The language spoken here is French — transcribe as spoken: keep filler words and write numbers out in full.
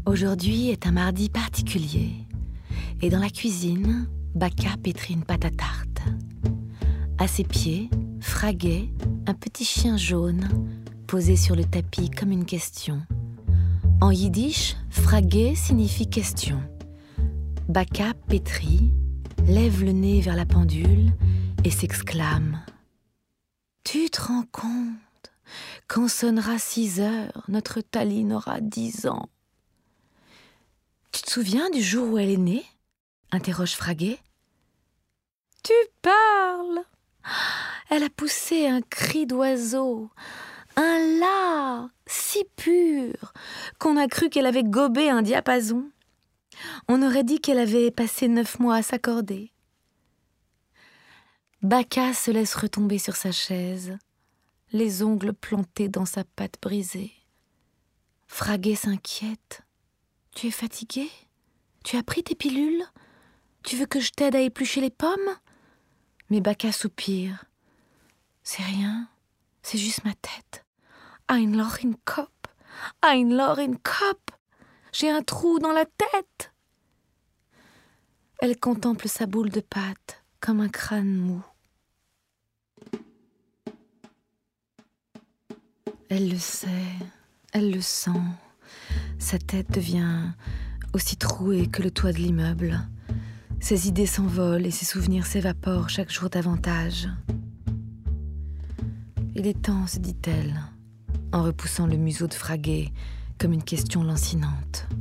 Aujourd'hui est un mardi particulier et dans la cuisine, Bacca pétrit une pâte à tarte. À ses pieds, Fraguet, un petit chien jaune, posé sur le tapis comme une question. En yiddish, Fraguet signifie question. Bacca pétrit, lève le nez vers la pendule et s'exclame « Tu te rends compte, quand sonnera six heures, notre Taline aura dix ans. » « Tu te souviens du jour où elle est née ?» interroge Fraguet. « Tu parles ! Elle a poussé un cri d'oiseau, un la si pur qu'on a cru qu'elle avait gobé un diapason. On aurait dit qu'elle avait passé neuf mois à s'accorder. » Bacca se laisse retomber sur sa chaise, les ongles plantés dans sa patte brisée. Fraguet s'inquiète. « Tu es fatigué ? Tu as pris tes pilules ? Tu veux que je t'aide à éplucher les pommes ?» Mais Bacca soupire. « C'est rien, c'est juste ma tête. Ein Loch in Kopf, ein Loch in Kopf. J'ai un trou dans la tête. » Elle contemple sa boule de pâte comme un crâne mou. Elle le sait, elle le sent. Sa tête devient aussi trouée que le toit de l'immeuble. Ses idées s'envolent et ses souvenirs s'évaporent chaque jour davantage. Il est temps, se dit-elle, en repoussant le museau de Fraguet comme une question lancinante.